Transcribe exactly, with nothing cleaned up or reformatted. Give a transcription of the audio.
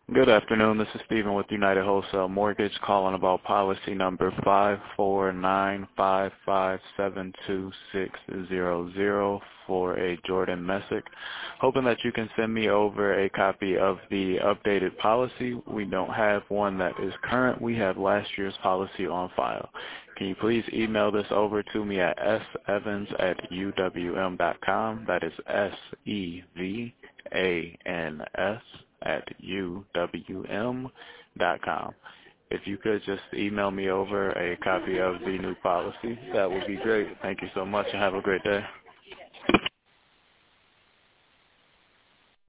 Good afternoon. This is Stephen with United Wholesale Mortgage calling about policy number five four nine five five seven two six zero zero for a Jordan Messick. Hoping that you can send me over a copy of the updated policy. We don't have one that is current. We have last year's policy on file. Can you please email this over to me at s evans at u w m dot com? That is S E V A N S at u w m dot com. If you could just email me over a copy of the new policy, that would be great. Thank you so much and have a great day.